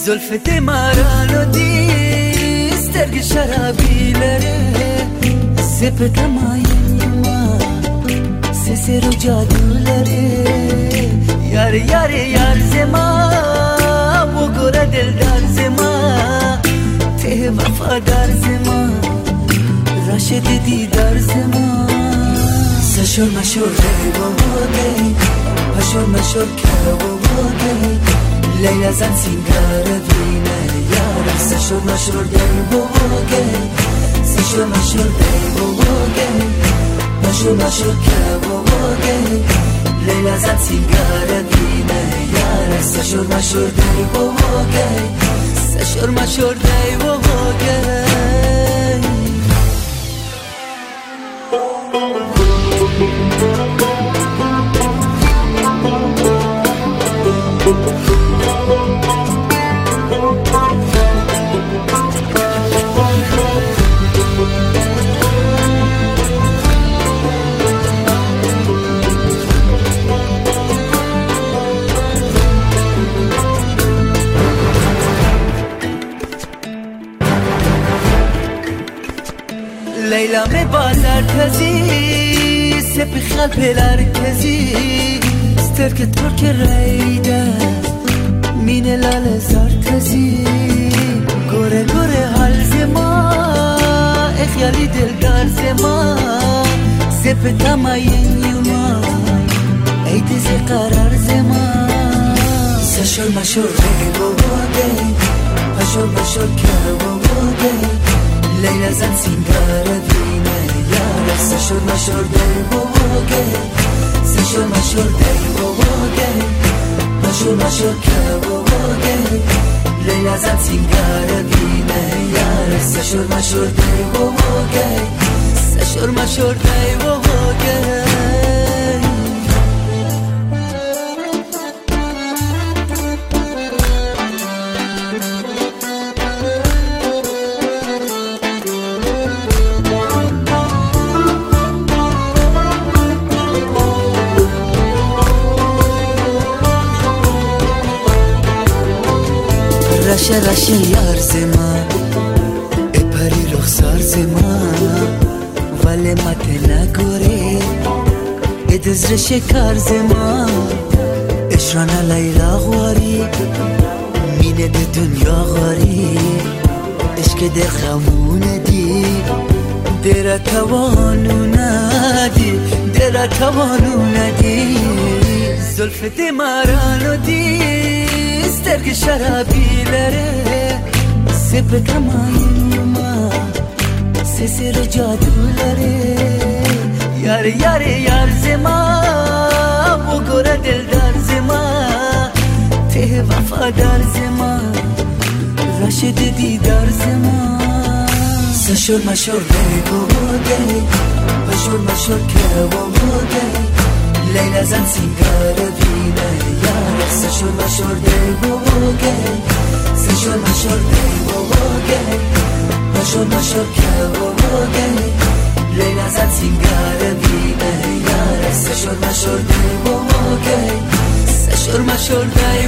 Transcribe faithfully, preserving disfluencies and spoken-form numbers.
زلفت مرالو دی سترگ شرابی لره سپت مایما سسر و جادو لره یار یار یار زما بگره دلدار زما ته وفادار زما راشد دیدار زما سشور مشور دی بودی پشور مشور که بودی لیلا زن سینگار بینه یار سشور مشور دی بودی سشور مشور دی بودی پشور مشور که بودی لیلا زن سینگار بینه یار سشور مشور دی بودی سشور مشور دی بودی لیلا می بازار تزی سپی خال پلار کزی سترک ترک ریده مین لال زار تزی گوره گوره حال زما اخیالی دلدار زما سپ تماین یوما ای تزی قرار زما سشور مشور دی بوده پشور مشور که بوده لیلا زن سینگار بینه یار سشور مشور دی بوده سشور مشور دی بوده مشور مشور که بوده لیلا زن سینگار بینه یار سشور مشور دی بوده سشور مشور دی بوده رشه رشه یار زما ای پری رخسار زما ولی مت نگوری ای دزر شکار زما اشرانا لیلا غواری مینه ده دنیا غواری عشق ده خمونه دی دیره توانو ندی دیره توانو ندی زلفت مرالو دی سترگ شرابی لره سپ تماین ما سسر جادو لره یار یار یار زما بگره دلدار زما ته وفادار زما راشد دیدار زما سشور مشور دی بوده پشور مشور که بوده لیلا زن سینگار بینه یار سشور مشور دی بوده سشور مشور دی بوده پشور مشور که بوده لیلا زن سینگار بینه یار سشور مشور دی بوده سشور مشور دی